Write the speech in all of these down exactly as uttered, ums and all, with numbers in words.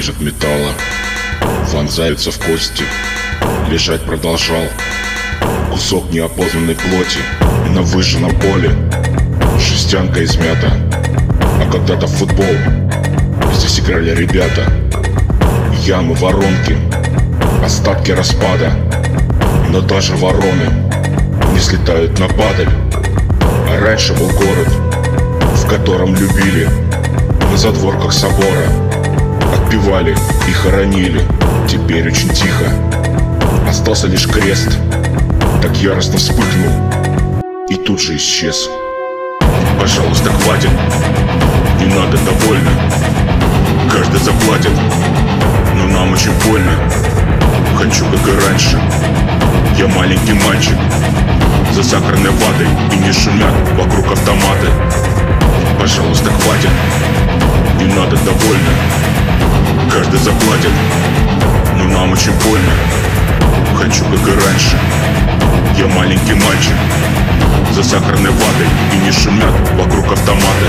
скрежет металла вонзаются в кости. Лежать продолжал кусок неопознанной плоти на выжженном поле. Жестянка измята, а когда-то в футбол здесь играли ребята. Ямы, воронки, остатки распада. Но даже вороны не слетают на падаль. А раньше был город, в котором любили на задворках собора. Отпевали и хоронили. Теперь очень тихо. Остался лишь крест, так яростно вспыхнул и тут же исчез. Пожалуйста, хватит, не надо, довольно. Каждый заплатит, но нам очень больно. Хочу, как и раньше, я маленький мальчик за сахарной ватой, и не шумят вокруг автоматы. Пожалуйста, хватит, не надо, довольно. Каждый заплатит, но нам очень больно. Хочу, как и раньше, я маленький мальчик за сахарной ватой, и не шумят вокруг автоматы.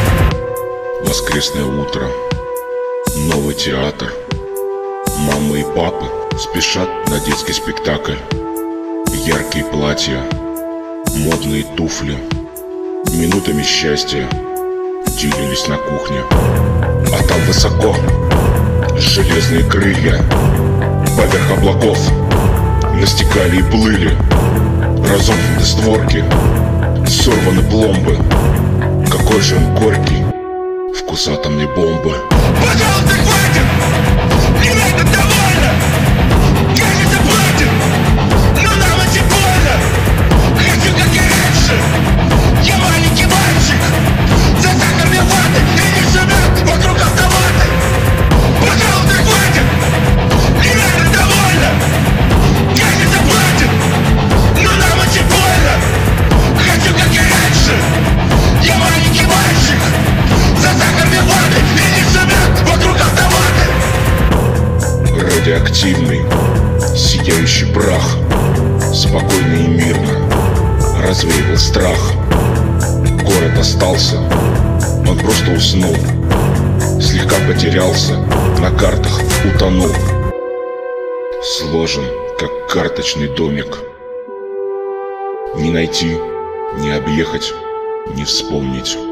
Воскресное утро, новый театр. Мамы и папы спешат на детский спектакль. Яркие платья, модные туфли, минутами счастья делились на кухне. А там высоко железные крылья поверх облаков настекали и плыли. Разомкнуты створки, сорваны пломбы. Какой же он горький вкус атомной бомбы. Пожалуйста, хватит! Не надо, довольно! Кажется, платит! Но нам очень больно! Хочу, как и раньше! Я маленький мальчик за сахарной ватой, и не шумят вокруг автоматы! Пожалуйста, хватит! Не надо, довольно! Кажется, платит! Но нам очень больно! Хочу, как и раньше! Я маленький мальчик за сахарной ватой, и не шумят вокруг автоматы! Радиоактивный, сияющий прах спокойно и мирно развеивал страх. Город остался, он просто уснул, слегка потерялся, на картах утонул. Сложен, как карточный домик. Не найти, не объехать, не вспомнить.